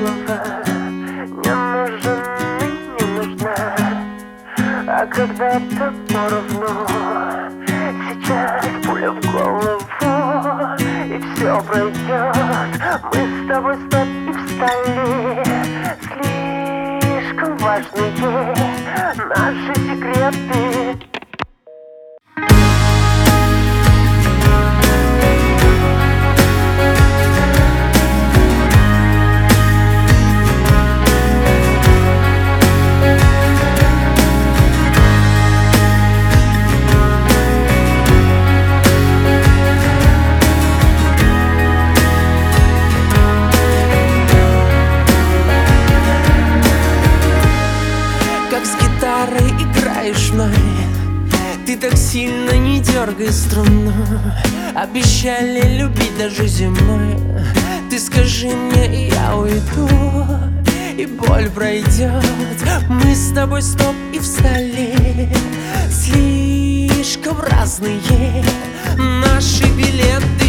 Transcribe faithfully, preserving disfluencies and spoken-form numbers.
голова не нужен и не нужна. А когда-то поровну, сейчас пуля в голову, и все пройдет. Мы с тобой стоп и встали. Слишком важные наши секреты. Играешь мной, ты так сильно не дергай струну. Обещали любить даже зимой. Ты скажи мне, и я уйду, и боль пройдет. Мы с тобой стоп и встали. Слишком разные наши билеты.